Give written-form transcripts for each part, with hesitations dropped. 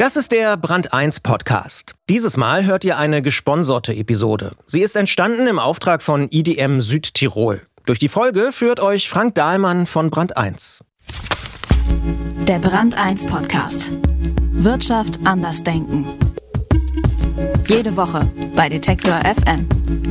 Das ist der Brand 1 Podcast. Dieses Mal hört ihr eine gesponserte Episode. Sie ist entstanden im Auftrag von IDM Südtirol. Durch die Folge führt euch Frank Dahlmann von Brand 1. Der Brand 1 Podcast. Wirtschaft anders denken. Jede Woche bei Detektor FM.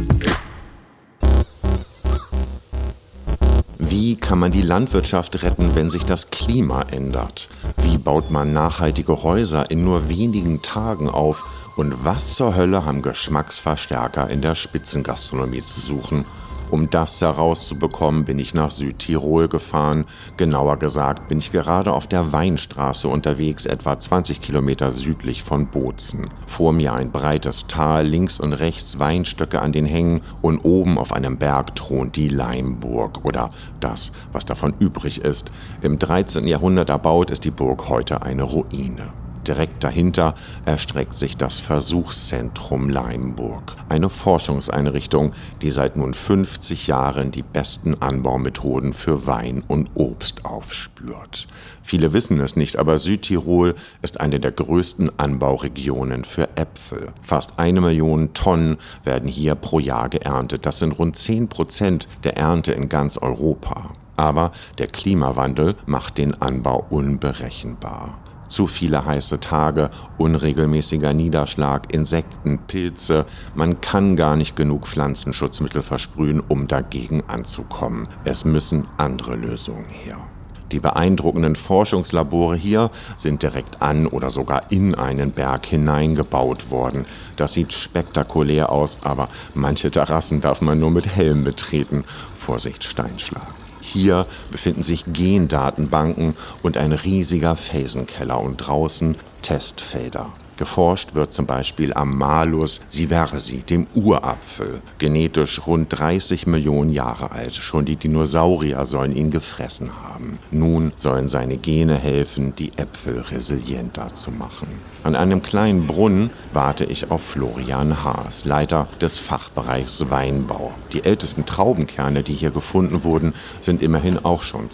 Wie kann man die Landwirtschaft retten, wenn sich das Klima ändert? Wie baut man nachhaltige Häuser in nur wenigen Tagen auf? Und was zur Hölle haben Geschmacksverstärker in der Spitzengastronomie zu suchen? Um das herauszubekommen, bin ich nach Südtirol gefahren. Genauer gesagt bin ich gerade auf der Weinstraße unterwegs, etwa 20 Kilometer südlich von Bozen. Vor mir ein breites Tal, links und rechts Weinstöcke an den Hängen und oben auf einem Berg thront die Leimburg oder das, was davon übrig ist. Im 13. Jahrhundert erbaut ist die Burg heute eine Ruine. Direkt dahinter erstreckt sich das Versuchszentrum Leimburg, eine Forschungseinrichtung, die seit nun 50 Jahren die besten Anbaumethoden für Wein und Obst aufspürt. Viele wissen es nicht, aber Südtirol ist eine der größten Anbauregionen für Äpfel. Fast 1 Million Tonnen werden hier pro Jahr geerntet. Das sind rund 10% der Ernte in ganz Europa. Aber der Klimawandel macht den Anbau unberechenbar. Zu viele heiße Tage, unregelmäßiger Niederschlag, Insekten, Pilze. Man kann gar nicht genug Pflanzenschutzmittel versprühen, um dagegen anzukommen. Es müssen andere Lösungen her. Die beeindruckenden Forschungslabore hier sind direkt an oder sogar in einen Berg hineingebaut worden. Das sieht spektakulär aus, aber manche Terrassen darf man nur mit Helm betreten. Vorsicht, Steinschlag. Hier befinden sich Gendatenbanken und ein riesiger Felsenkeller und draußen Testfelder. Geforscht wird zum Beispiel am Malus sieversi, dem Urapfel. Genetisch rund 30 Millionen Jahre alt. Schon die Dinosaurier sollen ihn gefressen haben. Nun sollen seine Gene helfen, die Äpfel resilienter zu machen. An einem kleinen Brunnen warte ich auf Florian Haas, Leiter des Fachbereichs Weinbau. Die ältesten Traubenkerne, die hier gefunden wurden, sind immerhin auch schon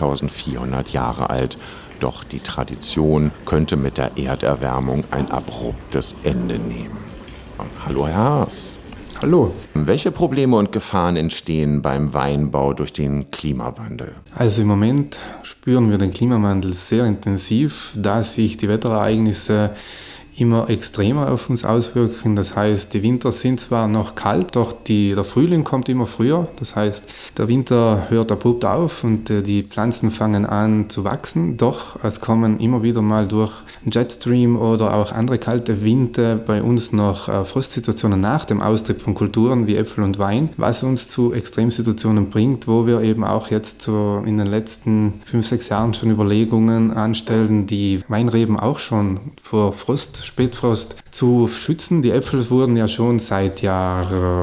2400 Jahre alt. Doch die Tradition könnte mit der Erderwärmung ein abruptes Ende nehmen. Hallo Herr Haas. Hallo. Welche Probleme und Gefahren entstehen beim Weinbau durch den Klimawandel? Also im Moment spüren wir den Klimawandel sehr intensiv, da sich die Wetterereignisse immer extremer auf uns auswirken. Das heißt, die Winter sind zwar noch kalt, doch der Frühling kommt immer früher. Das heißt, der Winter hört abrupt auf und die Pflanzen fangen an zu wachsen. Doch es kommen immer wieder mal durch Jetstream oder auch andere kalte Winde bei uns noch Frostsituationen nach dem Austritt von Kulturen wie Äpfel und Wein, was uns zu Extremsituationen bringt, wo wir eben auch jetzt so in den letzten 5-6 Jahren schon Überlegungen anstellen, die Weinreben auch schon vor Spätfrost zu schützen. Die Äpfel wurden ja schon seit ca.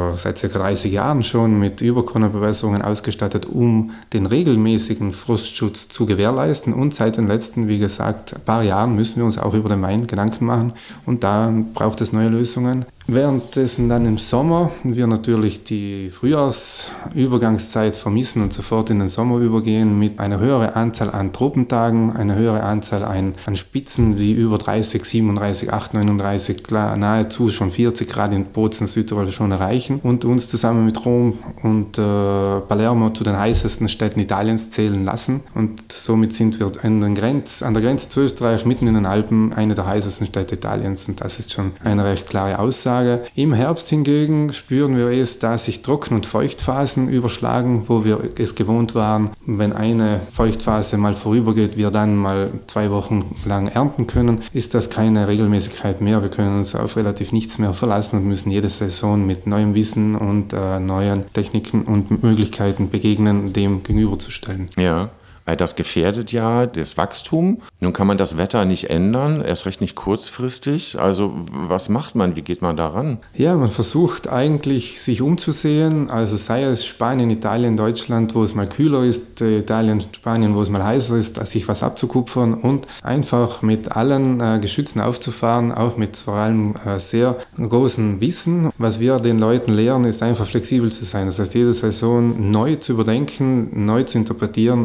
30 Jahren schon mit Überkronabewässerungen ausgestattet, um den regelmäßigen Frostschutz zu gewährleisten. Und seit den letzten, wie gesagt, paar Jahren müssen wir uns auch über den Wein Gedanken machen. Und da braucht es neue Lösungen. Währenddessen dann im Sommer wir natürlich die Frühjahrsübergangszeit vermissen und sofort in den Sommer übergehen mit einer höheren Anzahl an Tropentagen, eine höhere Anzahl an Spitzen, die über 30, 37, 8, 39, nahezu schon 40 Grad in Bozen, Südtirol schon erreichen und uns zusammen mit Rom und Palermo zu den heißesten Städten Italiens zählen lassen. Und somit sind wir an der Grenze zu Österreich, mitten in den Alpen, eine der heißesten Städte Italiens. Und das ist schon eine recht klare Aussage. Im Herbst hingegen spüren wir es, da sich Trocken- und Feuchtphasen überschlagen, wo wir es gewohnt waren, wenn eine Feuchtphase mal vorübergeht, wir dann mal 2 Wochen lang ernten können, ist das keine Regelmäßigkeit mehr. Wir können uns auf relativ nichts mehr verlassen und müssen jede Saison mit neuem Wissen und neuen Techniken und Möglichkeiten begegnen, dem gegenüberzustellen. Ja. Das gefährdet ja das Wachstum. Nun kann man das Wetter nicht ändern, erst recht nicht kurzfristig. Also was macht man? Wie geht man daran? Ja, man versucht eigentlich sich umzusehen. Also sei es Spanien, Italien, Deutschland, wo es mal kühler ist, Italien, Spanien, wo es mal heißer ist, sich was abzukupfern und einfach mit allen Geschützen aufzufahren, auch mit vor allem sehr großem Wissen. Was wir den Leuten lehren, ist einfach flexibel zu sein. Das heißt, jede Saison neu zu überdenken, neu zu interpretieren und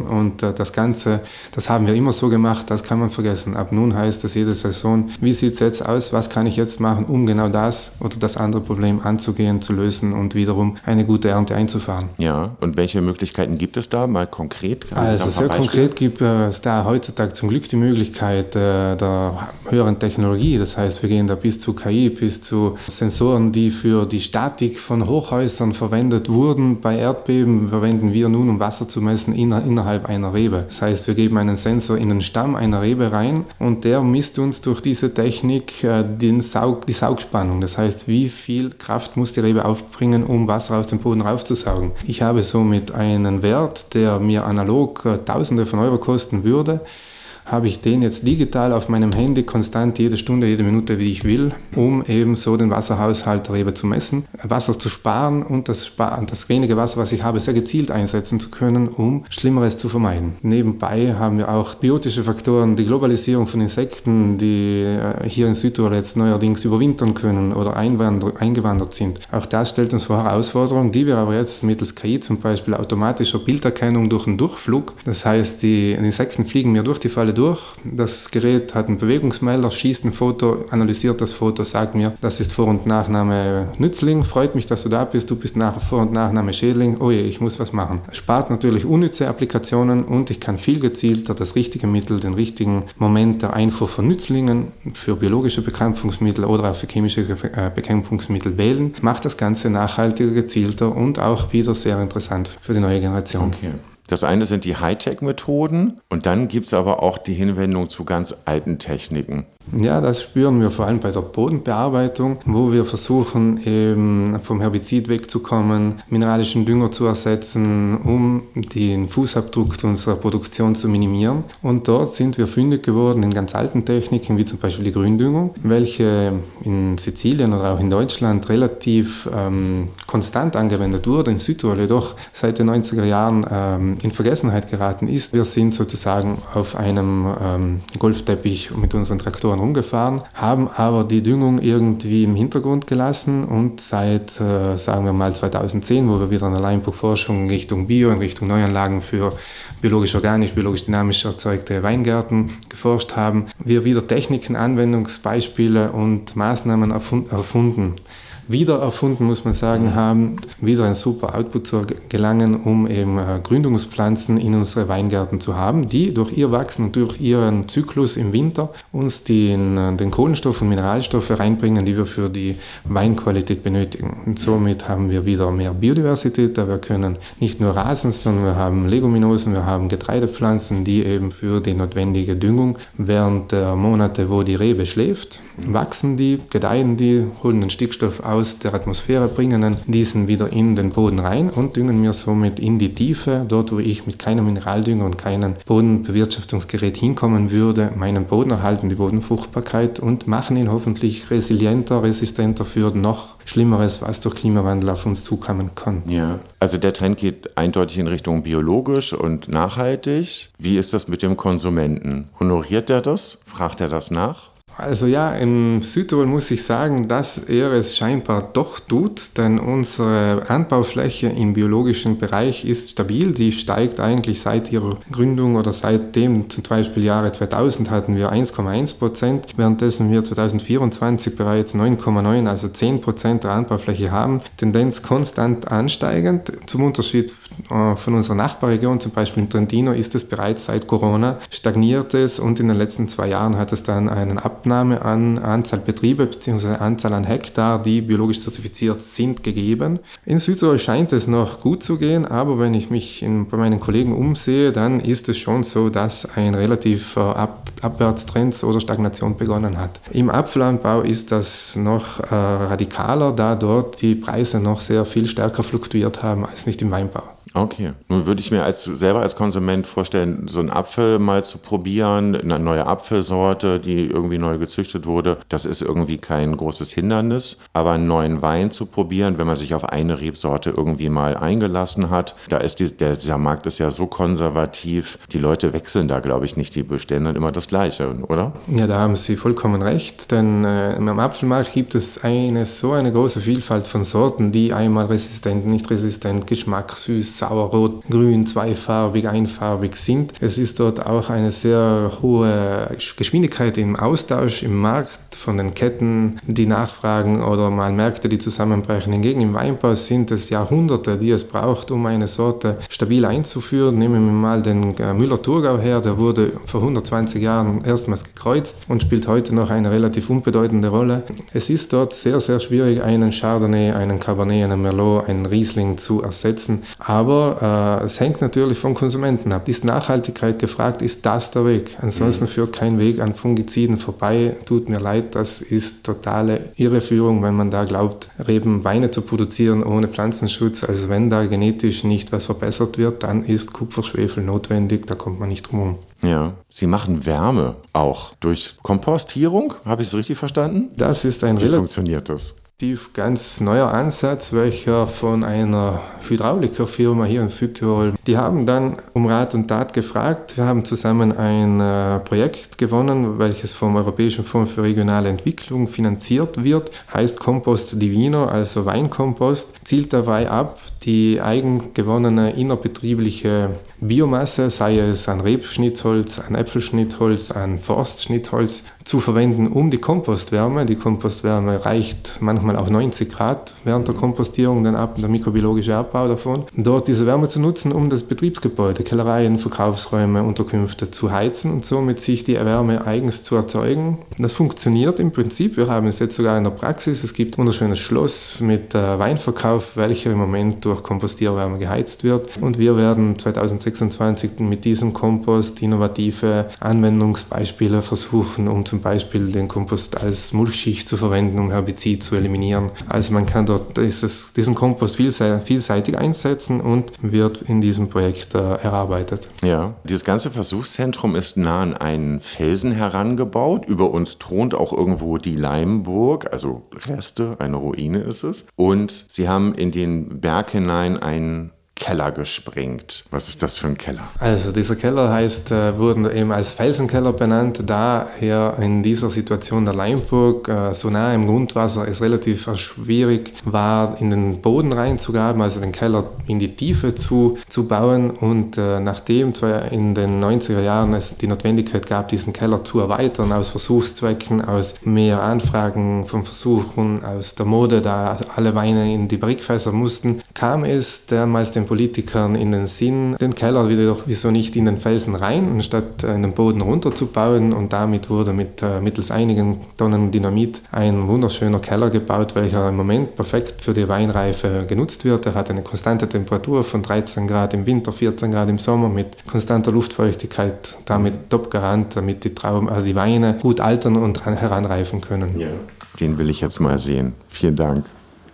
das Ganze, das haben wir immer so gemacht, das kann man vergessen. Ab nun heißt es jede Saison, wie sieht es jetzt aus, was kann ich jetzt machen, um genau das oder das andere Problem anzugehen, zu lösen und wiederum eine gute Ernte einzufahren. Ja, und welche Möglichkeiten gibt es da mal konkret? Also sehr konkret gibt es da heutzutage zum Glück die Möglichkeit der höheren Technologie. Das heißt, wir gehen da bis zu KI, bis zu Sensoren, die für die Statik von Hochhäusern verwendet wurden. Bei Erdbeben verwenden wir nun, um Wasser zu messen, innerhalb einer Rebe. Das heißt, wir geben einen Sensor in den Stamm einer Rebe rein und der misst uns durch diese Technik die Saugspannung. Das heißt, wie viel Kraft muss die Rebe aufbringen, um Wasser aus dem Boden raufzusaugen. Ich habe somit einen Wert, der mir analog Tausende von Euro kosten würde, habe ich den jetzt digital auf meinem Handy konstant jede Stunde, jede Minute, wie ich will, um eben so den Wasserhaushalt der Rebe zu messen, Wasser zu sparen und das wenige Wasser, was ich habe, sehr gezielt einsetzen zu können, um Schlimmeres zu vermeiden. Nebenbei haben wir auch biotische Faktoren, die Globalisierung von Insekten, die hier in Südtirol jetzt neuerdings überwintern können oder eingewandert sind. Auch das stellt uns vor Herausforderungen, die wir aber jetzt mittels KI, zum Beispiel automatischer Bilderkennung durch einen Durchflug, das heißt, die Insekten fliegen mir durch die Falle durch. Das Gerät hat einen Bewegungsmelder, schießt ein Foto, analysiert das Foto, sagt mir, das ist Vor- und Nachname Nützling, freut mich, dass du da bist, du bist Vor- und Nachname Schädling, oh je, ich muss was machen. Es spart natürlich unnütze Applikationen und ich kann viel gezielter das richtige Mittel, den richtigen Moment der Einfuhr von Nützlingen für biologische Bekämpfungsmittel oder auch für chemische Bekämpfungsmittel wählen, macht das Ganze nachhaltiger, gezielter und auch wieder sehr interessant für die neue Generation. Okay. Das eine sind die Hightech-Methoden und dann gibt es aber auch die Hinwendung zu ganz alten Techniken. Ja, das spüren wir vor allem bei der Bodenbearbeitung, wo wir versuchen, eben vom Herbizid wegzukommen, mineralischen Dünger zu ersetzen, um den Fußabdruck unserer Produktion zu minimieren. Und dort sind wir fündig geworden in ganz alten Techniken, wie zum Beispiel die Gründüngung, welche in Sizilien oder auch in Deutschland relativ konstant angewendet wurde, in Südtirol jedoch seit den 90er Jahren in Vergessenheit geraten ist. Wir sind sozusagen auf einem Golfteppich mit unseren Traktoren rumgefahren, haben aber die Düngung irgendwie im Hintergrund gelassen und seit, sagen wir mal 2010, wo wir wieder an der Leinbuchforschung in Richtung Bio, in Richtung Neuanlagen für biologisch-organisch, biologisch-dynamisch erzeugte Weingärten geforscht haben, wir wieder Techniken, Anwendungsbeispiele und Maßnahmen erfunden. Wieder erfunden, muss man sagen, haben, wieder ein super Output zu gelangen, um eben Gründungspflanzen in unsere Weingärten zu haben, die durch ihr Wachsen und durch ihren Zyklus im Winter uns den Kohlenstoff und Mineralstoffe reinbringen, die wir für die Weinqualität benötigen. Und somit haben wir wieder mehr Biodiversität, da wir können nicht nur Rasen, sondern wir haben Leguminosen, wir haben Getreidepflanzen, die eben für die notwendige Düngung während der Monate, wo die Rebe schläft, wachsen die, gedeihen die, holen den Stickstoff aus der Atmosphäre, bringen diesen wieder in den Boden rein und düngen mir somit in die Tiefe, dort wo ich mit keinem Mineraldünger und keinem Bodenbewirtschaftungsgerät hinkommen würde, meinen Boden erhalten, die Bodenfruchtbarkeit und machen ihn hoffentlich resilienter, resistenter für noch Schlimmeres, was durch Klimawandel auf uns zukommen kann. Ja, also der Trend geht eindeutig in Richtung biologisch und nachhaltig. Wie ist das mit dem Konsumenten? Honoriert er das? Fragt er das nach? Also ja, in Südtirol muss ich sagen, dass er es scheinbar doch tut, denn unsere Anbaufläche im biologischen Bereich ist stabil. Die steigt eigentlich seit ihrer Gründung oder seitdem, zum Beispiel Jahre 2000 hatten wir 1,1%, währenddessen wir 2024 bereits 9,9%, also 10% der Anbaufläche haben. Tendenz konstant ansteigend. Zum Unterschied von unserer Nachbarregion, zum Beispiel in Trentino, ist es bereits seit Corona stagniert es und in den letzten 2 Jahren hat es dann einen Abnahme an Anzahl Betriebe bzw. Anzahl an Hektar, die biologisch zertifiziert sind, gegeben. In Südtirol scheint es noch gut zu gehen, aber wenn ich mich bei meinen Kollegen umsehe, dann ist es schon so, dass ein relativ Abwärtstrend oder Stagnation begonnen hat. Im Apfelanbau ist das noch radikaler, da dort die Preise noch sehr viel stärker fluktuiert haben als nicht im Weinbau. Okay. Nun würde ich mir selber als Konsument vorstellen, so einen Apfel mal zu probieren, eine neue Apfelsorte, die irgendwie neu gezüchtet wurde. Das ist irgendwie kein großes Hindernis. Aber einen neuen Wein zu probieren, wenn man sich auf eine Rebsorte irgendwie mal eingelassen hat, da ist dieser Markt ist ja so konservativ. Die Leute wechseln da, glaube ich, nicht die Bestände und immer das Gleiche, oder? Ja, da haben Sie vollkommen recht, denn im Apfelmarkt gibt es eine große Vielfalt von Sorten, die einmal resistent, nicht resistent, Geschmack, süß, sauer, rot, grün, zweifarbig, einfarbig sind. Es ist dort auch eine sehr hohe Geschwindigkeit im Austausch im Markt von den Ketten, die nachfragen oder mal Märkte, die zusammenbrechen. Hingegen im Weinbau sind es Jahrhunderte, die es braucht, um eine Sorte stabil einzuführen. Nehmen wir mal den Müller-Thurgau her, der wurde vor 120 Jahren erstmals gekreuzt und spielt heute noch eine relativ unbedeutende Rolle. Es ist dort sehr, sehr schwierig, einen Chardonnay, einen Cabernet, einen Merlot, einen Riesling zu ersetzen. Aber es hängt natürlich vom Konsumenten ab. Ist Nachhaltigkeit gefragt, ist das der Weg? Ansonsten führt kein Weg an Fungiziden vorbei. Tut mir leid, das ist totale Irreführung, wenn man da glaubt, Reben Weine zu produzieren ohne Pflanzenschutz. Also wenn da genetisch nicht was verbessert wird, dann ist Kupferschwefel notwendig, da kommt man nicht drum herum. Ja, Sie machen Wärme auch durch Kompostierung, habe ich es richtig verstanden? Das ist ein Wie funktioniert das? Ganz neuer Ansatz, welcher von einer Hydraulikerfirma hier in Südtirol, die haben dann um Rat und Tat gefragt. Wir haben zusammen ein Projekt gewonnen, welches vom Europäischen Fonds für regionale Entwicklung finanziert wird, heißt Compost Divino, also Weinkompost, zielt dabei ab, die eigengewonnene innerbetriebliche Biomasse, sei es an Rebschnittholz, an Äpfelschnittholz, an Forstschnittholz, zu verwenden, um die Kompostwärme. Die Kompostwärme reicht manchmal auch 90 Grad während der Kompostierung, dann ab, der mikrobiologische Abbau davon. Dort diese Wärme zu nutzen, um das Betriebsgebäude, Kellereien, Verkaufsräume, Unterkünfte zu heizen und somit sich die Wärme eigens zu erzeugen. Das funktioniert im Prinzip. Wir haben es jetzt sogar in der Praxis. Es gibt ein wunderschönes Schloss mit Weinverkauf, welcher im Moment durch Kompostierwärme geheizt wird. Und wir werden 2026 mit diesem Kompost innovative Anwendungsbeispiele versuchen, um zum Beispiel den Kompost als Mulchschicht zu verwenden, um Herbizid zu eliminieren. Also man kann dort diesen Kompost vielseitig einsetzen und wird in diesem Projekt erarbeitet. Ja, dieses ganze Versuchszentrum ist nah an einen Felsen herangebaut. Über uns thront auch irgendwo die Leimburg, also Reste, eine Ruine ist es. Und Sie haben in den Berg hinein einen Keller gesprengt. Was ist das für ein Keller? Also dieser Keller wurden eben als Felsenkeller benannt, daher in dieser Situation der Leimburg so nah im Grundwasser es relativ schwierig war, in den Boden reinzugraben, also den Keller in die Tiefe zu bauen. Und nachdem in den 90er Jahren es die Notwendigkeit gab, diesen Keller zu erweitern, aus Versuchszwecken, aus mehr Anfragen von Versuchen, aus der Mode, da alle Weine in die Barrikfässer mussten, kam es damals den Politikern in den Sinn, den Keller wieder doch wieso nicht in den Felsen rein, anstatt in den Boden runterzubauen. Und damit wurde mittels einigen Tonnen Dynamit ein wunderschöner Keller gebaut, welcher im Moment perfekt für die Weinreife genutzt wird. Er hat eine konstante Temperatur von 13 Grad im Winter, 14 Grad im Sommer mit konstanter Luftfeuchtigkeit, damit top-garant, damit die Trauben, also die Weine gut altern und heranreifen können. Ja. Den will ich jetzt mal sehen. Vielen Dank.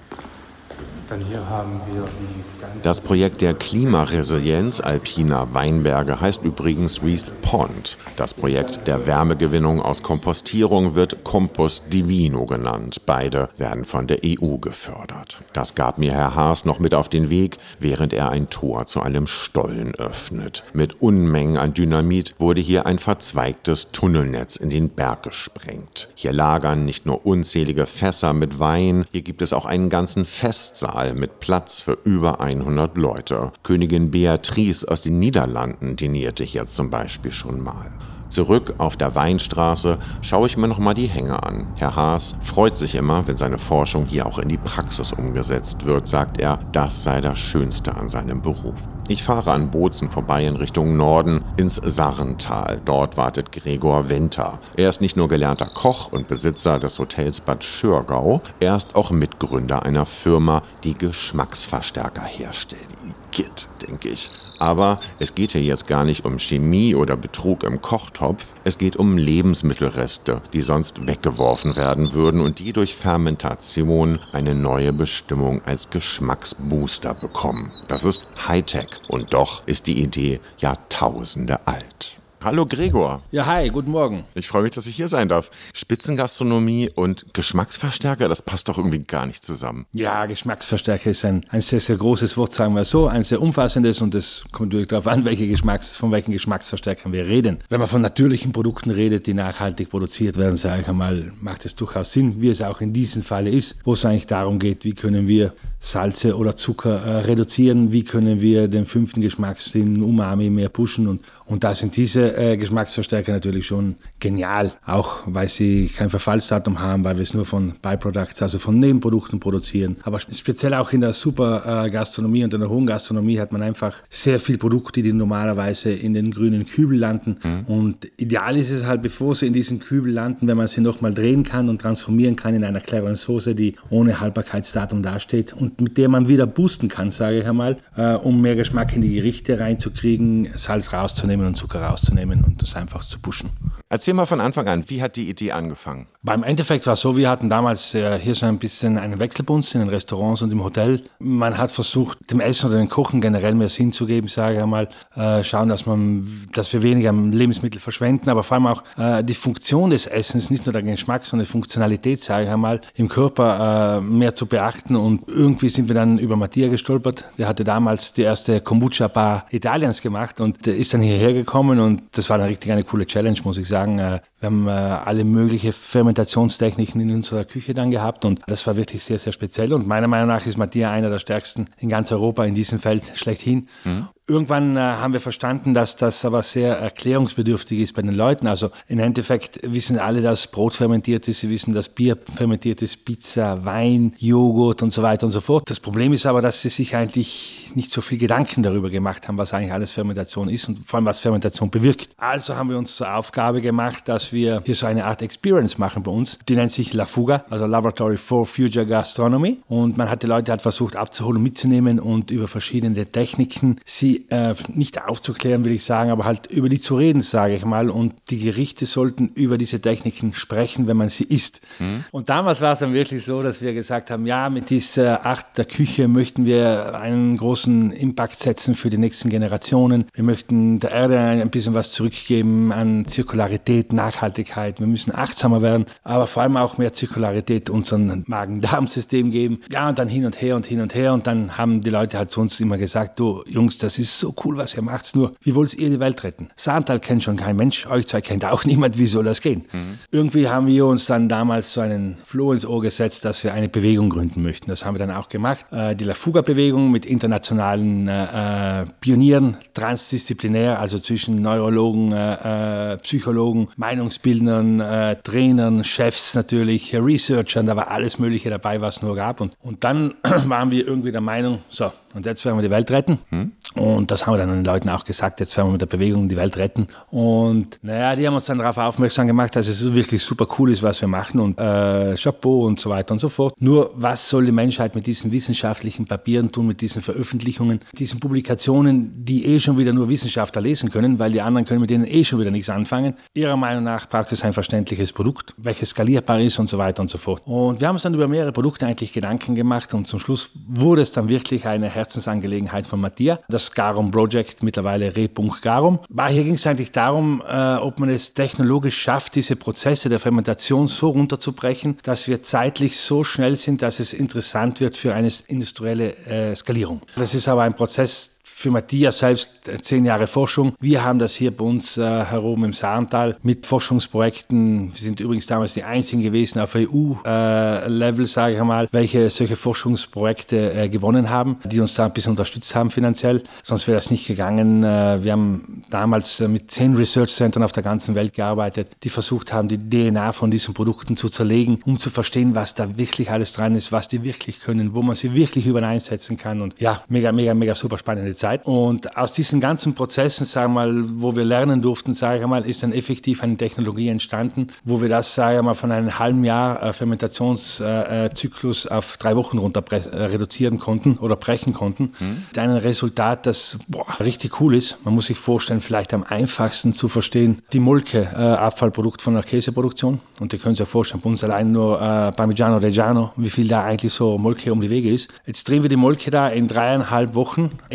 Dann hier haben wir das Projekt der Klimaresilienz alpiner Weinberge heißt übrigens Respond. Das Projekt der Wärmegewinnung aus Kompostierung wird Compost Divino genannt. Beide werden von der EU gefördert. Das gab mir Herr Haas noch mit auf den Weg, während er ein Tor zu einem Stollen öffnet. Mit Unmengen an Dynamit wurde hier ein verzweigtes Tunnelnetz in den Berg gesprengt. Hier lagern nicht nur unzählige Fässer mit Wein, hier gibt es auch einen ganzen Festsaal mit Platz für über 100 Leute. Königin Beatrice aus den Niederlanden dinierte hier zum Beispiel schon mal. Zurück auf der Weinstraße schaue ich mir noch mal die Hänge an. Herr Haas freut sich immer, wenn seine Forschung hier auch in die Praxis umgesetzt wird, sagt er, das sei das Schönste an seinem Beruf. Ich fahre an Bozen vorbei in Richtung Norden ins Sarrental. Dort wartet Gregor Venter. Er ist nicht nur gelernter Koch und Besitzer des Hotels Bad Schörgau, er ist auch Mitgründer einer Firma, die Geschmacksverstärker herstellt. Git, denke ich. Aber es geht hier jetzt gar nicht um Chemie oder Betrug im Kochtopf. Es geht um Lebensmittelreste, die sonst weggeworfen werden würden und die durch Fermentation eine neue Bestimmung als Geschmacksbooster bekommen. Das ist Hightech und doch ist die Idee Jahrtausende alt. Hallo Gregor. Ja, hi, guten Morgen. Ich freue mich, dass ich hier sein darf. Spitzengastronomie und Geschmacksverstärker, das passt doch irgendwie gar nicht zusammen. Ja, Geschmacksverstärker ist ein sehr, sehr großes Wort, sagen wir so, ein sehr umfassendes und es kommt natürlich darauf an, von welchen Geschmacksverstärkern wir reden. Wenn man von natürlichen Produkten redet, die nachhaltig produziert werden, sage ich einmal, macht es durchaus Sinn, wie es auch in diesem Falle ist, wo es eigentlich darum geht, wie können wir Salze oder Zucker reduzieren, wie können wir den 5. Geschmackssinn Umami mehr pushen und da sind diese Geschmacksverstärker natürlich schon genial, auch weil sie kein Verfallsdatum haben, weil wir es nur von Byproducts, also von Nebenprodukten produzieren. Aber speziell auch in der Supergastronomie und in der hohen Gastronomie hat man einfach sehr viele Produkte, die normalerweise in den grünen Kübel landen. Und ideal ist es halt, bevor sie in diesen Kübel landen, wenn man sie nochmal drehen kann und transformieren kann in einer cleveren Soße, die ohne Haltbarkeitsdatum dasteht und mit der man wieder boosten kann, sage ich einmal, um mehr Geschmack in die Gerichte reinzukriegen, Salz rauszunehmen und Zucker rauszunehmen und das einfach zu pushen. Erzähl mal von Anfang an, wie hat die Idee angefangen? Beim Endeffekt war es so, wir hatten damals hier so ein bisschen einen Wechsel bei uns in den Restaurants und im Hotel. Man hat versucht, dem Essen oder dem Kochen generell mehr Sinn zu geben, sage ich einmal. Schauen, dass wir weniger Lebensmittel verschwenden, aber vor allem auch die Funktion des Essens, nicht nur der Geschmack, sondern die Funktionalität, sage ich einmal, im Körper mehr zu beachten. Und irgendwie sind wir dann über Mattia gestolpert. Der hatte damals die erste Kombucha-Bar Italiens gemacht und der ist dann hierher gekommen und das war dann richtig eine coole Challenge, muss ich sagen. Wir haben alle möglichen Fermentationstechniken in unserer Küche dann gehabt und das war wirklich sehr, sehr speziell und meiner Meinung nach ist Mattia einer der stärksten in ganz Europa in diesem Feld schlechthin. Irgendwann haben wir verstanden, dass das aber sehr erklärungsbedürftig ist bei den Leuten. Also im Endeffekt wissen alle, dass Brot fermentiert ist, sie wissen, dass Bier fermentiert ist, Pizza, Wein, Joghurt und so weiter und so fort. Das Problem ist aber, dass sie sich eigentlich nicht so viel Gedanken darüber gemacht haben, was eigentlich alles Fermentation ist und vor allem, was Fermentation bewirkt. Also haben wir uns zur Aufgabe gemacht, dass wir hier so eine Art Experience machen bei uns. Die nennt sich La Fuga, also Laboratory for Future Gastronomy. Und man hat die Leute halt versucht abzuholen und mitzunehmen und über verschiedene Techniken sie nicht aufzuklären, will ich sagen, aber halt über die zu reden, sage ich mal. Und die Gerichte sollten über diese Techniken sprechen, wenn man sie isst. Und damals war es dann wirklich so, dass wir gesagt haben, ja, mit dieser Art der Küche möchten wir einen großen Impact setzen für die nächsten Generationen. Wir möchten der Erde ein bisschen was zurückgeben an Zirkularität, Nachhaltigkeit. Wir müssen achtsamer werden, aber vor allem auch mehr Zirkularität unserem Magen-Darm-System geben. Ja, und dann hin und her und hin und her. Und dann haben die Leute halt zu uns immer gesagt, du Jungs, das ist so cool, was ihr macht, nur wie wollt ihr die Welt retten? Saartal kennt schon kein Mensch, euch zwei kennt auch niemand, wie soll das gehen? Irgendwie haben wir uns dann damals so einen Floh ins Ohr gesetzt, dass wir eine Bewegung gründen möchten. Das haben wir dann auch gemacht. Die La Fuga-Bewegung mit internationalen Pionieren, transdisziplinär, also zwischen Neurologen, Psychologen, Meinungsbildnern, Trainern, Chefs natürlich, Researchern, da war alles Mögliche dabei, was es nur gab. Und dann waren wir irgendwie der Meinung, so, und jetzt werden wir die Welt retten. Und das haben wir dann den Leuten auch gesagt, jetzt werden wir mit der Bewegung die Welt retten. Und naja, die haben uns dann darauf aufmerksam gemacht, dass es wirklich super cool ist, was wir machen und Chapeau und so weiter und so fort. Nur was soll die Menschheit mit diesen wissenschaftlichen Papieren tun, mit diesen Veröffentlichungen, diesen Publikationen, die schon wieder nur Wissenschaftler lesen können, weil die anderen können mit denen schon wieder nichts anfangen. Ihrer Meinung nach braucht es ein verständliches Produkt, welches skalierbar ist und so weiter und so fort. Und wir haben uns dann über mehrere Produkte eigentlich Gedanken gemacht und zum Schluss wurde es dann wirklich eine Herzensangelegenheit von Mattia. Das Garum Project, mittlerweile Re.Garum. Hier ging es eigentlich darum, ob man es technologisch schafft, diese Prozesse der Fermentation so runterzubrechen, dass wir zeitlich so schnell sind, dass es interessant wird für eine industrielle Skalierung. Das ist aber ein Prozess, für Mattia selbst 10 Jahre Forschung. Wir haben das hier bei uns heroben im Saartal mit Forschungsprojekten. Wir sind übrigens damals die einzigen gewesen auf EU-Level, sage ich mal, welche solche Forschungsprojekte gewonnen haben, die uns da ein bisschen unterstützt haben finanziell. Sonst wäre das nicht gegangen. Wir haben damals mit 10 Research-Centern auf der ganzen Welt gearbeitet, die versucht haben, die DNA von diesen Produkten zu zerlegen, um zu verstehen, was da wirklich alles dran ist, was die wirklich können, wo man sie wirklich überall einsetzen kann. Und ja, mega super spannende Zeit. Und aus diesen ganzen Prozessen, sagen wir mal, wo wir lernen durften, sage ich mal, ist dann effektiv eine Technologie entstanden, wo wir das, sage ich mal, von einem halben Jahr Fermentationszyklus auf 3 Wochen runter reduzieren konnten oder brechen konnten. Mit einem Resultat, das richtig cool ist. Man muss sich vorstellen, vielleicht am einfachsten zu verstehen, die Molke, Abfallprodukt von der Käseproduktion. Und ihr könnt euch ja vorstellen, bei uns allein nur Parmigiano Reggiano, wie viel da eigentlich so Molke um die Wege ist. Jetzt drehen wir die Molke da in 3,5 Wochen in ein Produkt,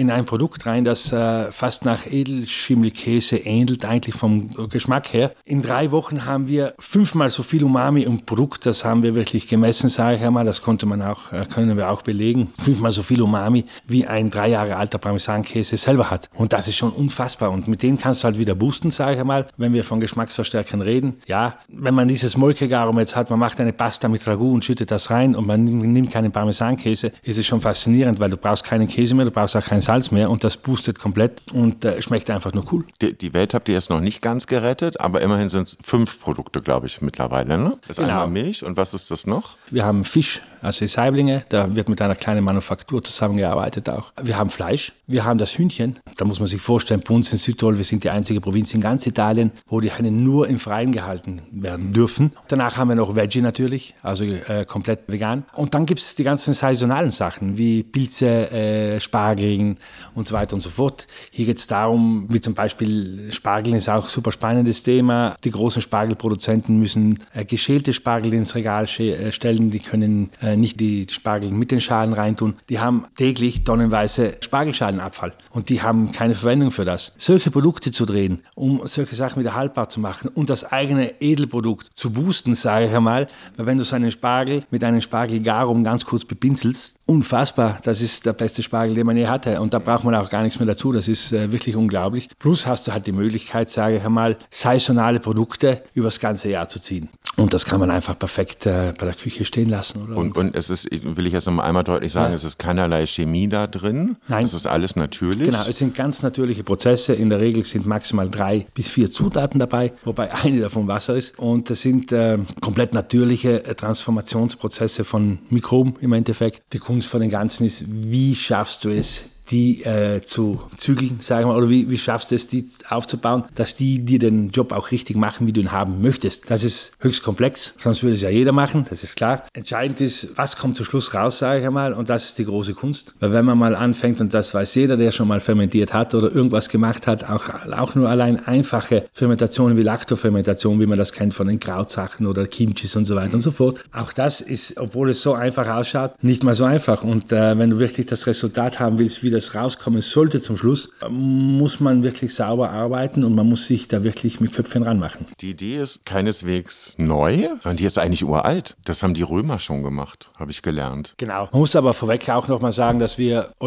Produkt rein, das fast nach Edelschimmelkäse ähnelt, eigentlich vom Geschmack her. In 3 Wochen haben wir 5-mal so viel Umami im Produkt, das haben wir wirklich gemessen, sage ich einmal, das können wir auch belegen. 5-mal so viel Umami, wie ein 3 Jahre alter Parmesankäse selber hat. Und das ist schon unfassbar. Und mit denen kannst du halt wieder boosten, sage ich einmal, wenn wir von Geschmacksverstärkern reden. Ja, wenn man dieses Molkegarum jetzt hat, man macht eine Pasta mit Ragout und schüttet das rein und man nimmt keinen Parmesankäse, ist es schon faszinierend, weil du brauchst keinen Käse mehr, du brauchst auch kein Salz mehr und das boostet komplett und schmeckt einfach nur cool. Die Welt habt ihr jetzt noch nicht ganz gerettet, aber immerhin sind es 5 Produkte, glaube ich, mittlerweile. Ne? Das ist einmal Milch und was ist das noch? Wir haben Fisch, also die Saiblinge, da wird mit einer kleinen Manufaktur zusammengearbeitet auch. Wir haben Fleisch, wir haben das Hühnchen, da muss man sich vorstellen, bei uns in Südtirol, wir sind die einzige Provinz in ganz Italien, wo die Hennen nur im Freien gehalten werden dürfen. Danach haben wir noch Veggie natürlich, also komplett vegan. Und dann gibt es die ganzen saisonalen Sachen, wie Pilze, Spargeln und so weiter und so fort. Hier geht es darum, wie zum Beispiel Spargeln ist auch ein super spannendes Thema. Die großen Spargelproduzenten müssen geschälte Spargel ins Regal stellen, die können nicht die Spargel mit den Schalen reintun. Die haben täglich tonnenweise Spargelschalenabfall und die haben keine Verwendung für das. Solche Produkte zu drehen, um solche Sachen wieder haltbar zu machen und das eigene Edelprodukt zu boosten, sage ich einmal, weil wenn du so einen Spargel mit einem Spargelgarum ganz kurz bepinselst, unfassbar, das ist der beste Spargel, den man je hatte und da braucht man auch gar nichts mehr dazu, das ist wirklich unglaublich. Plus hast du halt die Möglichkeit, sage ich einmal, saisonale Produkte übers ganze Jahr zu ziehen. Und das kann man einfach perfekt bei der Küche stehen lassen. Oder? Und es ist, will ich jetzt noch einmal deutlich sagen, es ist keinerlei Chemie da drin. Nein. Es ist alles natürlich. Genau, es sind ganz natürliche Prozesse. In der Regel sind maximal 3 bis 4 Zutaten dabei, wobei eine davon Wasser ist. Und das sind komplett natürliche Transformationsprozesse von Mikroben im Endeffekt. Die Kunst von dem Ganzen ist, wie schaffst du es, die zu zügeln, sagen wir, oder wie schaffst du es, die aufzubauen, dass die dir den Job auch richtig machen, wie du ihn haben möchtest. Das ist höchst komplex, sonst würde es ja jeder machen, das ist klar. Entscheidend ist, was kommt zum Schluss raus, sage ich einmal, und das ist die große Kunst. Weil wenn man mal anfängt, und das weiß jeder, der schon mal fermentiert hat oder irgendwas gemacht hat, auch nur allein einfache Fermentationen wie Lactofermentation, wie man das kennt von den Krautsachen oder Kimchis und so weiter und so fort. Auch das ist, obwohl es so einfach ausschaut, nicht mal so einfach. Und wenn du wirklich das Resultat haben willst, wie das rauskommen sollte zum Schluss, muss man wirklich sauber arbeiten und man muss sich da wirklich mit Köpfchen ranmachen. Die Idee ist keineswegs neu, sondern die ist eigentlich uralt. Das haben die Römer schon gemacht, habe ich gelernt. Genau. Man muss aber vorweg auch noch mal sagen, dass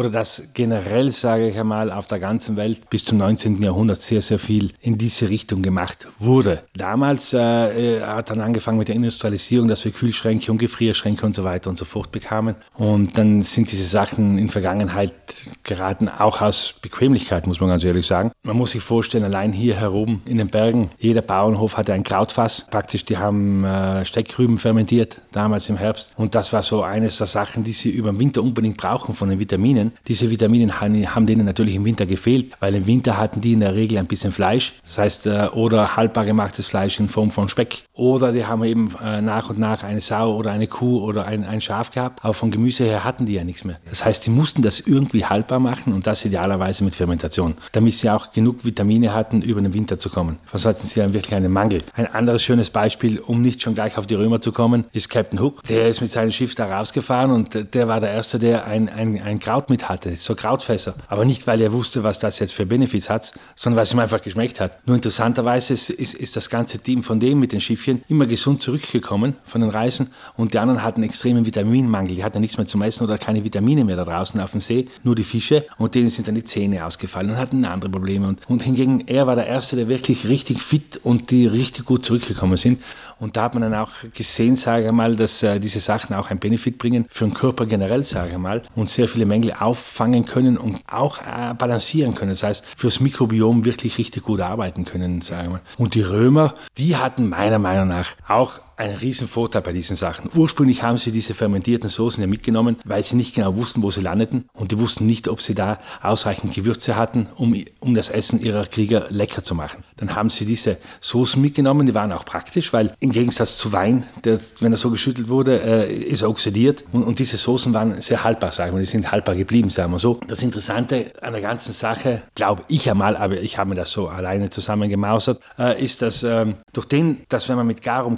generell, sage ich einmal, auf der ganzen Welt bis zum 19. Jahrhundert sehr, sehr viel in diese Richtung gemacht wurde. Damals hat dann angefangen mit der Industrialisierung, dass wir Kühlschränke und Gefrierschränke und so weiter und so fort bekamen. Und dann sind diese Sachen in Vergangenheit geraten, auch aus Bequemlichkeit, muss man ganz ehrlich sagen. Man muss sich vorstellen, allein hier heroben in den Bergen, jeder Bauernhof hatte ein Krautfass. Praktisch, die haben Steckrüben fermentiert, damals im Herbst. Und das war so eines der Sachen, die sie über den Winter unbedingt brauchen von den Vitaminen. Diese Vitamine haben denen natürlich im Winter gefehlt, weil im Winter hatten die in der Regel ein bisschen Fleisch. Das heißt, oder haltbar gemachtes Fleisch in Form von Speck. Oder die haben eben nach und nach eine Sau oder eine Kuh oder ein Schaf gehabt. Aber von Gemüse her hatten die ja nichts mehr. Das heißt, die mussten das irgendwie haltbar machen und das idealerweise mit Fermentation, damit sie auch genug Vitamine hatten, über den Winter zu kommen. Was hatten sie dann wirklich einen Mangel? Ein anderes schönes Beispiel, um nicht schon gleich auf die Römer zu kommen, ist Captain Hook. Der ist mit seinem Schiff da rausgefahren und der war der Erste, der ein Kraut mit hatte, so Krautfässer. Aber nicht, weil er wusste, was das jetzt für Benefits hat, sondern weil es ihm einfach geschmeckt hat. Nur interessanterweise ist das ganze Team von dem mit den Schiffchen immer gesund zurückgekommen von den Reisen und die anderen hatten extremen Vitaminmangel. Die hatten nichts mehr zum Essen oder keine Vitamine mehr da draußen auf dem See, nur die Fische und denen sind dann die Zähne ausgefallen und hatten andere Probleme. Und hingegen, er war der Erste, der wirklich richtig fit und die richtig gut zurückgekommen sind. Und da hat man dann auch gesehen, sage ich mal, dass diese Sachen auch einen Benefit bringen für den Körper generell, sage ich mal, und sehr viele Mängel auffangen können und auch balancieren können. Das heißt, fürs Mikrobiom wirklich richtig gut arbeiten können, sage ich mal. Und die Römer, die hatten meiner Meinung nach auch ein Riesenvorteil bei diesen Sachen. Ursprünglich haben sie diese fermentierten Soßen ja mitgenommen, weil sie nicht genau wussten, wo sie landeten und die wussten nicht, ob sie da ausreichend Gewürze hatten, um das Essen ihrer Krieger lecker zu machen. Dann haben sie diese Soßen mitgenommen, die waren auch praktisch, weil im Gegensatz zu Wein, wenn er so geschüttelt wurde, ist er oxidiert und diese Soßen waren sehr haltbar, sagen wir, die sind haltbar geblieben, sagen wir so. Das Interessante an der ganzen Sache, glaube ich einmal, aber ich habe mir das so alleine zusammengemausert, ist, dass wenn man mit Garum kocht, sage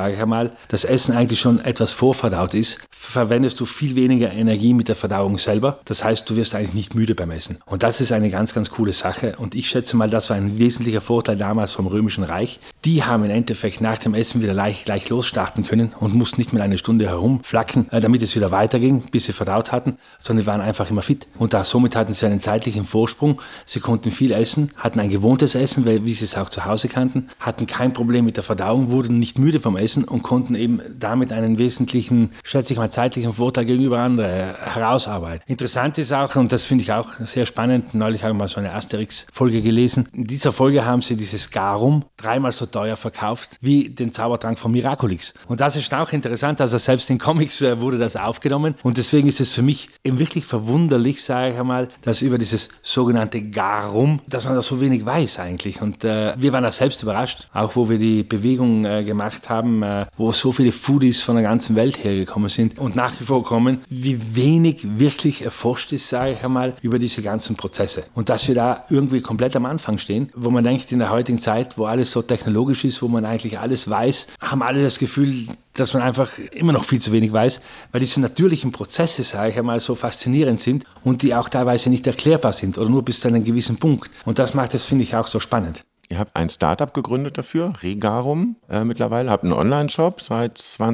sage ich einmal, das Essen eigentlich schon etwas vorverdaut ist, verwendest du viel weniger Energie mit der Verdauung selber. Das heißt, du wirst eigentlich nicht müde beim Essen. Und das ist eine ganz, ganz coole Sache. Und ich schätze mal, das war ein wesentlicher Vorteil damals vom Römischen Reich. Die haben im Endeffekt nach dem Essen wieder gleich losstarten können und mussten nicht mehr eine Stunde herumflacken, damit es wieder weiterging, bis sie verdaut hatten, sondern waren einfach immer fit. Und somit hatten sie einen zeitlichen Vorsprung. Sie konnten viel essen, hatten ein gewohntes Essen, wie sie es auch zu Hause kannten, hatten kein Problem mit der Verdauung, wurden nicht müde vom Essen und konnten eben damit einen wesentlichen, schätze ich mal, zeitlichen Vorteil gegenüber anderen herausarbeiten. Interessant ist auch, und das finde ich auch sehr spannend, neulich habe ich mal so eine Asterix-Folge gelesen. In dieser Folge haben sie dieses Garum 3-mal so teuer verkauft wie den Zaubertrank von Miraculix. Und das ist auch interessant, also selbst in Comics wurde das aufgenommen und deswegen ist es für mich eben wirklich verwunderlich, sage ich einmal, dass über dieses sogenannte Garum, dass man da so wenig weiß eigentlich. Und wir waren da selbst überrascht, auch wo wir die Bewegung gemacht haben, wo so viele Foodies von der ganzen Welt hergekommen sind und nach wie vor kommen, wie wenig wirklich erforscht ist, sage ich einmal, über diese ganzen Prozesse. Und dass wir da irgendwie komplett am Anfang stehen, wo man denkt, in der heutigen Zeit, wo alles so technologisch ist, wo man eigentlich alles weiß, haben alle das Gefühl, dass man einfach immer noch viel zu wenig weiß, weil diese natürlichen Prozesse, sage ich einmal, so faszinierend sind und die auch teilweise nicht erklärbar sind oder nur bis zu einem gewissen Punkt. Und das macht es, finde ich, auch so spannend. Ihr habt ein Startup gegründet dafür, Regarum mittlerweile, habt einen Online-Shop seit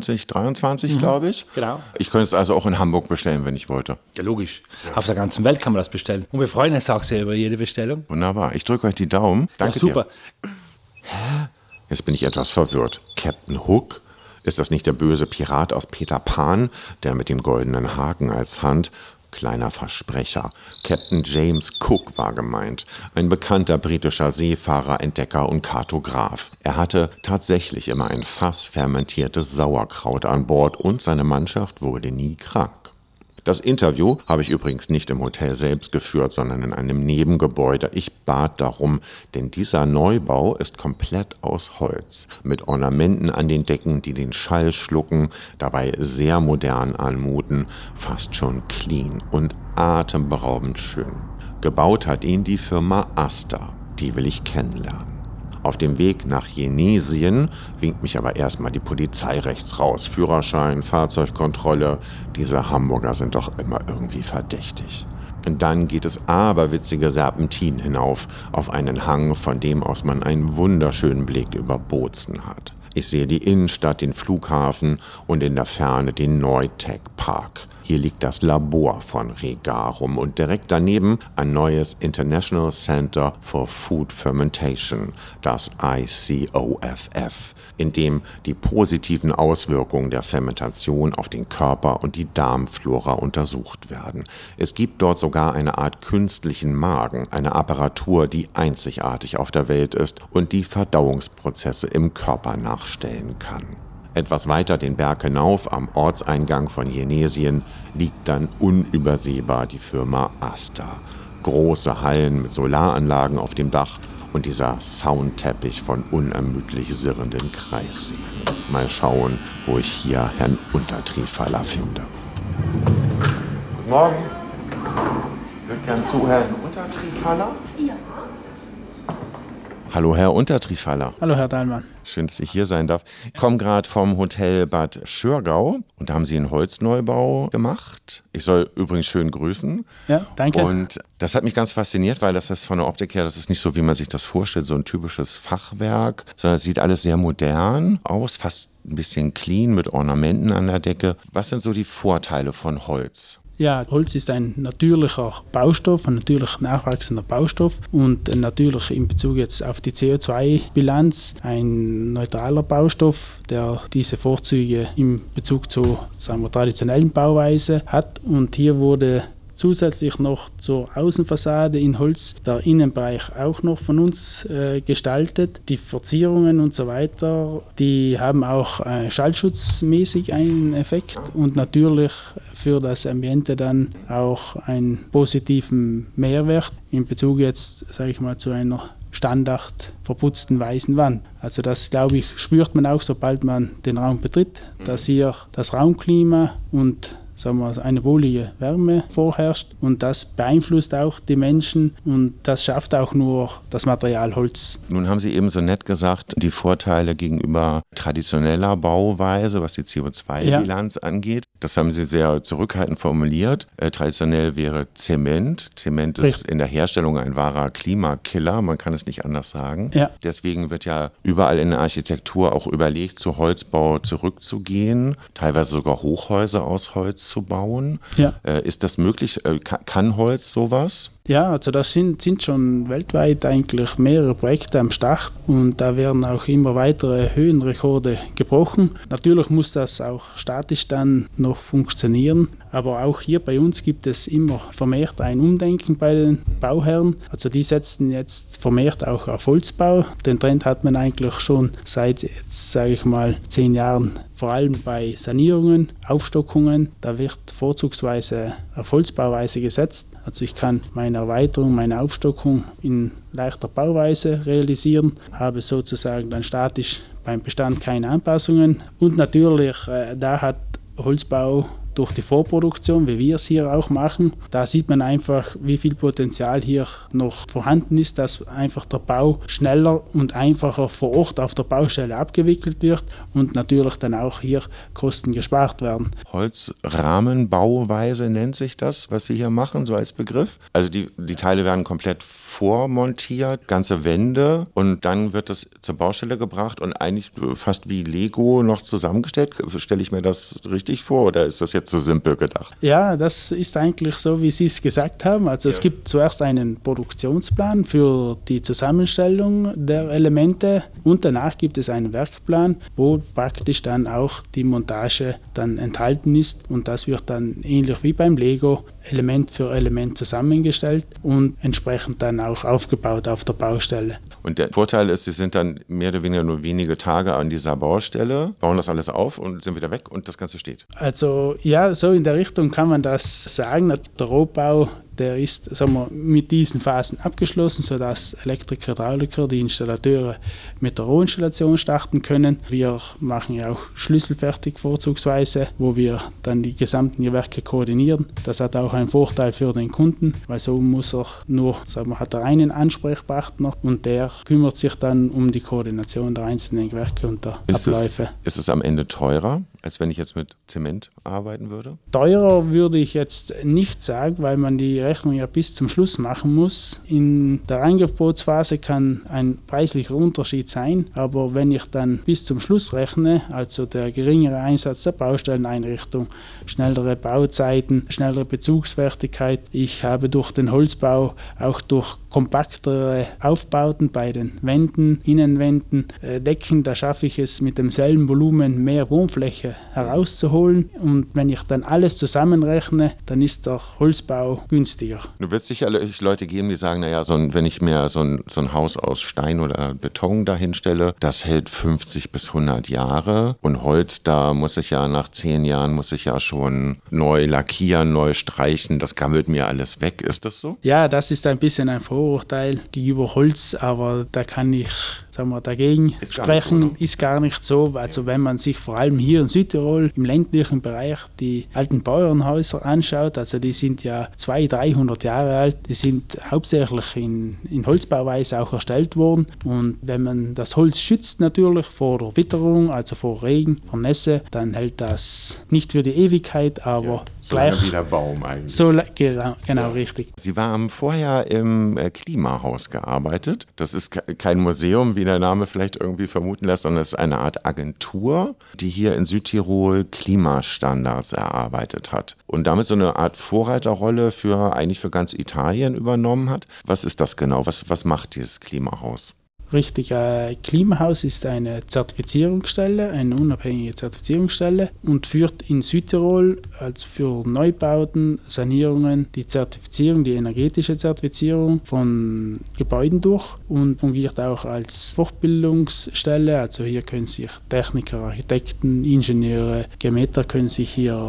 2023, glaube ich. Genau. Ich könnte es also auch in Hamburg bestellen, wenn ich wollte. Ja, logisch. Ja. Auf der ganzen Welt kann man das bestellen. Und wir freuen uns auch sehr über jede Bestellung. Wunderbar. Ich drücke euch die Daumen. Danke super. dir. Jetzt bin ich etwas verwirrt. Captain Hook? Ist das nicht der böse Pirat aus Peter Pan, der mit dem goldenen Haken als Hand? Kleiner Versprecher. Captain James Cook war gemeint. Ein bekannter britischer Seefahrer, Entdecker und Kartograf. Er hatte tatsächlich immer ein Fass fermentiertes Sauerkraut an Bord und seine Mannschaft wurde nie krank. Das Interview habe ich übrigens nicht im Hotel selbst geführt, sondern in einem Nebengebäude. Ich bat darum, denn dieser Neubau ist komplett aus Holz, mit Ornamenten an den Decken, die den Schall schlucken, dabei sehr modern anmuten, fast schon clean und atemberaubend schön. Gebaut hat ihn die Firma Asta, die will ich kennenlernen. Auf dem Weg nach Jenesien winkt mich aber erstmal die Polizei rechts raus. Führerschein, Fahrzeugkontrolle. Diese Hamburger sind doch immer irgendwie verdächtig. Und dann geht es aberwitzige Serpentinen hinauf auf einen Hang, von dem aus man einen wunderschönen Blick über Bozen hat. Ich sehe die Innenstadt, den Flughafen und in der Ferne den Neutech Park. Hier liegt das Labor von Regarum und direkt daneben ein neues International Center for Food Fermentation, das ICOFF, in dem die positiven Auswirkungen der Fermentation auf den Körper und die Darmflora untersucht werden. Es gibt dort sogar eine Art künstlichen Magen, eine Apparatur, die einzigartig auf der Welt ist und die Verdauungsprozesse im Körper nachstellen kann. Etwas weiter den Berg hinauf, am Ortseingang von Jenesien, liegt dann unübersehbar die Firma Asta. Große Hallen mit Solaranlagen auf dem Dach und dieser Soundteppich von unermüdlich sirrenden Kreissägen. Mal schauen, wo ich hier Herrn Untertriefaller finde. Guten Morgen. Ich würde gern zu Herrn Untertriefaller. Ja. Hallo, Herr Untertriefaller. Hallo, Herr Dahlmann. Schön, dass ich hier sein darf. Ich komme gerade vom Hotel Bad Schürgau und da haben Sie einen Holzneubau gemacht. Ich soll übrigens schön grüßen. Ja, danke. Und das hat mich ganz fasziniert, weil das ist von der Optik her, das ist nicht so, wie man sich das vorstellt, so ein typisches Fachwerk, sondern es sieht alles sehr modern aus, fast ein bisschen clean mit Ornamenten an der Decke. Was sind so die Vorteile von Holz? Ja, Holz ist ein natürlicher Baustoff, ein natürlich nachwachsender Baustoff und natürlich in Bezug jetzt auf die CO2-Bilanz ein neutraler Baustoff, der diese Vorzüge in Bezug zu, sagen wir, traditionellen Bauweise hat. Und hier wurde zusätzlich noch zur Außenfassade in Holz der Innenbereich auch noch von uns gestaltet. Die Verzierungen und so weiter, die haben auch schallschutzmäßig einen Effekt und natürlich für das Ambiente dann auch einen positiven Mehrwert in Bezug jetzt, sage ich mal, zu einer Standard verputzten weißen Wand. Also das, glaube ich, spürt man auch, sobald man den Raum betritt, dass hier das Raumklima und eine wohlige Wärme vorherrscht und das beeinflusst auch die Menschen und das schafft auch nur das Material Holz. Nun haben Sie eben so nett gesagt, die Vorteile gegenüber traditioneller Bauweise, was die CO2-Bilanz angeht. Das haben Sie sehr zurückhaltend formuliert. Traditionell wäre Zement. Zement ist in der Herstellung ein wahrer Klimakiller, man kann es nicht anders sagen. Ja. Deswegen wird ja überall in der Architektur auch überlegt, zu Holzbau zurückzugehen, teilweise sogar Hochhäuser aus Holz zu bauen. Ja. Ist das möglich? Kann Holz sowas? Ja, also das sind schon weltweit eigentlich mehrere Projekte am Start und da werden auch immer weitere Höhenrekorde gebrochen. Natürlich muss das auch statisch dann noch funktionieren, aber auch hier bei uns gibt es immer vermehrt ein Umdenken bei den Bauherren. Also die setzen jetzt vermehrt auch auf Holzbau. Den Trend hat man eigentlich schon seit, jetzt sage ich mal, 10 Jahren. Vor allem bei Sanierungen, Aufstockungen, da wird vorzugsweise auf Holzbauweise gesetzt. Also ich kann meine Erweiterung, meine Aufstockung in leichter Bauweise realisieren, habe sozusagen dann statisch beim Bestand keine Anpassungen. Und natürlich, da hat Holzbau durch die Vorproduktion, wie wir es hier auch machen, da sieht man einfach, wie viel Potenzial hier noch vorhanden ist, dass einfach der Bau schneller und einfacher vor Ort auf der Baustelle abgewickelt wird und natürlich dann auch hier Kosten gespart werden. Holzrahmenbauweise nennt sich das, was Sie hier machen, so als Begriff. Also die Teile werden komplett vormontiert, ganze Wände und dann wird das zur Baustelle gebracht und eigentlich fast wie Lego noch zusammengestellt. Stelle ich mir das richtig vor oder ist das jetzt so simpel gedacht? Ja, das ist eigentlich so, wie Sie es gesagt haben. Also es gibt zuerst einen Produktionsplan für die Zusammenstellung der Elemente und danach gibt es einen Werkplan, wo praktisch dann auch die Montage dann enthalten ist und das wird dann ähnlich wie beim Lego Element für Element zusammengestellt und entsprechend dann auch aufgebaut auf der Baustelle. Und der Vorteil ist, Sie sind dann mehr oder weniger nur wenige Tage an dieser Baustelle, bauen das alles auf und sind wieder weg und das Ganze steht. Also ja, so in der Richtung kann man das sagen. Der Rohbau, der ist, sagen wir, mit diesen Phasen abgeschlossen, sodass Elektriker, Hydrauliker, die Installateure mit der Rohinstallation starten können. Wir machen ja auch schlüsselfertig vorzugsweise, wo wir dann die gesamten Gewerke koordinieren. Das hat auch einen Vorteil für den Kunden, weil so muss er nur, sagen wir, hat er einen Ansprechpartner und der kümmert sich dann um die Koordination der einzelnen Gewerke und der Abläufe. Ist es am Ende teurer, als wenn ich jetzt mit Zement arbeiten würde? Teurer würde ich jetzt nicht sagen, weil man die Rechnung ja bis zum Schluss machen muss. In der Angebotsphase kann ein preislicher Unterschied sein, aber wenn ich dann bis zum Schluss rechne, also der geringere Einsatz der Baustelleneinrichtung, schnellere Bauzeiten, schnellere Bezugsfertigkeit, ich habe durch den Holzbau auch durch kompaktere Aufbauten bei den Wänden, Innenwänden, Decken, da schaffe ich es mit demselben Volumen mehr Wohnfläche herauszuholen und wenn ich dann alles zusammenrechne, dann ist der Holzbau günstiger. Du wirst sicherlich Leute geben, die sagen, naja, wenn ich mir so ein Haus aus Stein oder Beton dahin stelle, das hält 50 bis 100 Jahre und Holz, da muss ich ja nach 10 Jahren schon neu lackieren, neu streichen, das gammelt mir alles weg. Ist das so? Ja, das ist ein bisschen ein Vorurteil gegenüber Holz, aber da kann ich dagegen sprechen, ist gar nicht so. Also wenn man sich vor allem hier in Südtirol im ländlichen Bereich die alten Bauernhäuser anschaut, also die sind ja 200-300 Jahre alt, die sind hauptsächlich in Holzbauweise auch erstellt worden und wenn man das Holz schützt natürlich vor der Witterung, also vor Regen, vor Nässe, dann hält das nicht für die Ewigkeit, aber gleich wie der Baum eigentlich. So, genau richtig. Sie haben vorher im Klimahaus gearbeitet. Das ist kein Museum, wie der Name vielleicht irgendwie vermuten lässt, sondern es ist eine Art Agentur, die hier in Südtirol Klimastandards erarbeitet hat und damit so eine Art Vorreiterrolle eigentlich für ganz Italien übernommen hat. Was ist das genau? Was macht dieses Klimahaus? Richtig, Klimahaus ist eine Zertifizierungsstelle, eine unabhängige Zertifizierungsstelle und führt in Südtirol, also für Neubauten, Sanierungen, die Zertifizierung, die energetische Zertifizierung von Gebäuden durch und fungiert auch als Fortbildungsstelle. Also hier können sich Techniker, Architekten, Ingenieure, Geometer können sich hier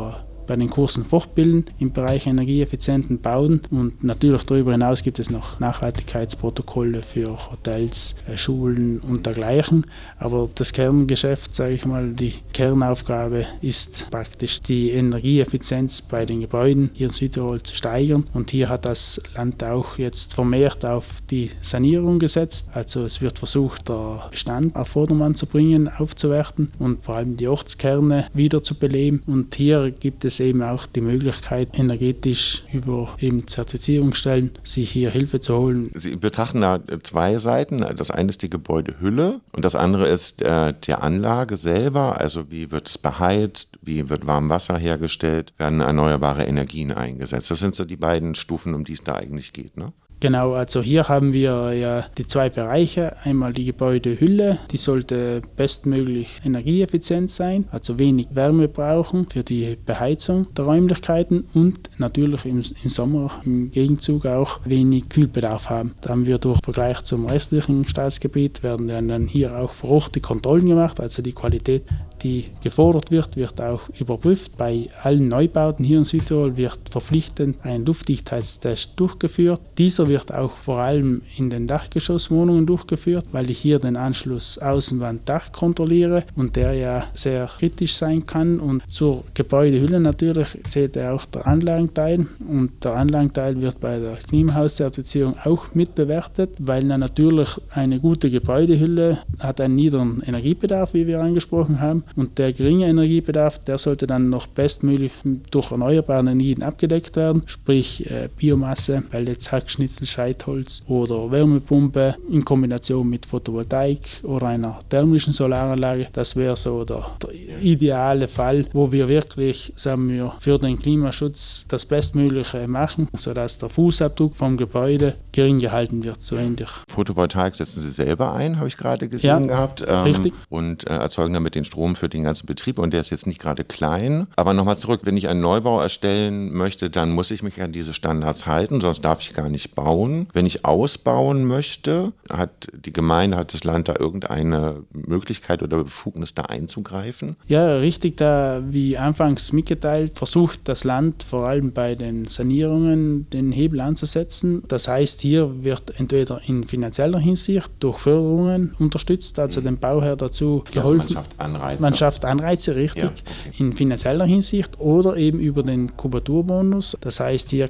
bei den Kursen fortbilden im Bereich energieeffizienten Bauen. Und natürlich darüber hinaus gibt es noch Nachhaltigkeitsprotokolle für Hotels, Schulen und dergleichen. Aber das Kerngeschäft, sage ich mal, die Kernaufgabe ist praktisch die Energieeffizienz bei den Gebäuden hier in Südtirol zu steigern. Und hier hat das Land auch jetzt vermehrt auf die Sanierung gesetzt. Also es wird versucht, der Bestand auf Vordermann zu bringen, aufzuwerten und vor allem die Ortskerne wieder zu beleben. Und hier gibt es eben auch die Möglichkeit, energetisch über eben Zertifizierungsstellen sich hier Hilfe zu holen. Sie betrachten da zwei Seiten. Das eine ist die Gebäudehülle und das andere ist die Anlage selber. Also wie wird es beheizt, wie wird Warmwasser hergestellt, werden erneuerbare Energien eingesetzt. Das sind so die beiden Stufen, um die es da eigentlich geht, ne? Genau, also hier haben wir ja die zwei Bereiche. Einmal die Gebäudehülle, die sollte bestmöglich energieeffizient sein, also wenig Wärme brauchen für die Beheizung der Räumlichkeiten und natürlich im Sommer im Gegenzug auch wenig Kühlbedarf haben. Da haben wir durch Vergleich zum restlichen Staatsgebiet, werden dann hier auch vor Ort die Kontrollen gemacht, also die Qualität, die gefordert wird auch überprüft. Bei allen Neubauten hier in Südtirol wird verpflichtend ein Luftdichtheitstest durchgeführt. Dieser wird auch vor allem in den Dachgeschosswohnungen durchgeführt, weil ich hier den Anschluss Außenwand-Dach kontrolliere und der ja sehr kritisch sein kann. Und zur Gebäudehülle natürlich zählt auch der Anlagenteil und der Anlagenteil wird bei der Klimahauszertifizierung auch mitbewertet, weil natürlich eine gute Gebäudehülle hat einen niederen Energiebedarf, wie wir angesprochen haben, und der geringe Energiebedarf, der sollte dann noch bestmöglich durch erneuerbare Energien abgedeckt werden, sprich Biomasse, Pellets, Hackschnitzel, Scheitholz oder Wärmepumpe in Kombination mit Photovoltaik oder einer thermischen Solaranlage. Das wäre so der ideale Fall, wo wir wirklich, sagen wir, für den Klimaschutz das Bestmögliche machen, sodass der Fußabdruck vom Gebäude gering gehalten wird, so ähnlich. Photovoltaik setzen Sie selber ein, habe ich gerade gesehen gehabt. Richtig. Und erzeugen damit den Strom für den ganzen Betrieb und der ist jetzt nicht gerade klein. Aber nochmal zurück, wenn ich einen Neubau erstellen möchte, dann muss ich mich an diese Standards halten, sonst darf ich gar nicht bauen. Wenn ich ausbauen möchte, hat die Gemeinde, hat das Land da irgendeine Möglichkeit oder Befugnis, da einzugreifen? Ja, richtig, da wie anfangs mitgeteilt, versucht das Land vor allem bei den Sanierungen den Hebel anzusetzen. Das heißt, hier wird entweder in finanzieller Hinsicht durch Förderungen unterstützt, also dem Bauherr dazu geholfen. Also man schafft Anreize. Man schafft Anreize, richtig, ja, okay. In finanzieller Hinsicht oder eben über den Kubaturbonus. Das heißt, hier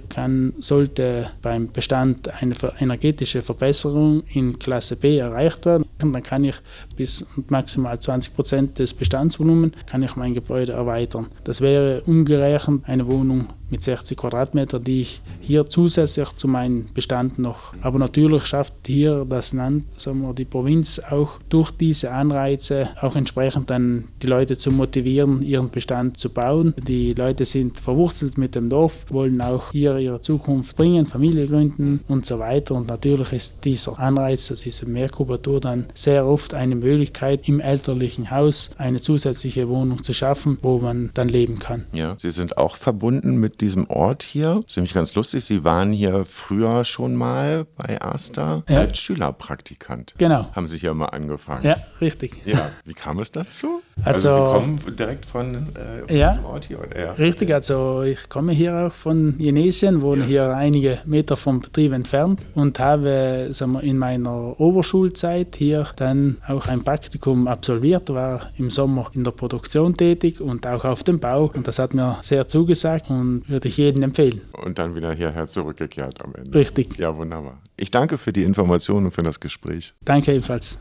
sollte beim Bestand eine energetische Verbesserung in Klasse B erreicht werden. Dann kann ich bis maximal 20% des Bestandsvolumens kann ich mein Gebäude erweitern. Das wäre umgerechnet eine Wohnung mit 60 Quadratmetern, die ich hier zusätzlich zu meinem Bestand noch. Aber natürlich schafft hier das Land, sagen wir, die Provinz auch durch diese Anreize auch entsprechend dann die Leute zu motivieren, ihren Bestand zu bauen. Die Leute sind verwurzelt mit dem Dorf, wollen auch hier ihre Zukunft bringen, Familie gründen und so weiter. Und natürlich ist dieser Anreiz, diese Mehrkubatur dann sehr oft eine Möglichkeit, im elterlichen Haus eine zusätzliche Wohnung zu schaffen, wo man dann leben kann. Ja, Sie sind auch verbunden mit diesem Ort hier. Das ist nämlich ganz lustig. Sie waren hier früher schon mal bei AStA als Schülerpraktikant. Genau. Haben Sie hier mal angefangen? Ja, richtig. Ja, wie kam es dazu? Also Sie kommen direkt von diesem Ort hier? Oder? Ja. Richtig, also ich komme hier auch von Jenesien, wohne hier einige Meter vom Betrieb entfernt und habe, sagen wir, in meiner Oberschulzeit hier dann auch ein Praktikum absolviert, war im Sommer in der Produktion tätig und auch auf dem Bau und das hat mir sehr zugesagt und würde ich jedem empfehlen. Und dann wieder hierher zurückgekehrt am Ende. Richtig. Ja, wunderbar. Ich danke für die Informationen und für das Gespräch. Danke ebenfalls.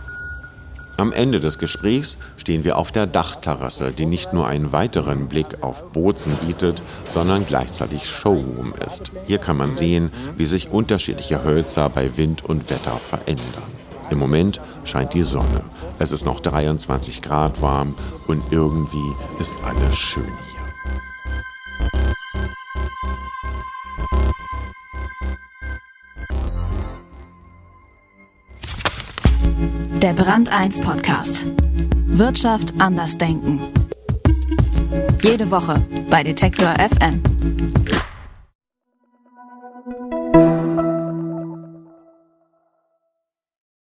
Am Ende des Gesprächs stehen wir auf der Dachterrasse, die nicht nur einen weiteren Blick auf Bozen bietet, sondern gleichzeitig Showroom ist. Hier kann man sehen, wie sich unterschiedliche Hölzer bei Wind und Wetter verändern. Im Moment scheint die Sonne. Es ist noch 23 Grad warm und irgendwie ist alles schön hier. Der Brand 1 Podcast. Wirtschaft anders denken. Jede Woche bei Detektor FM.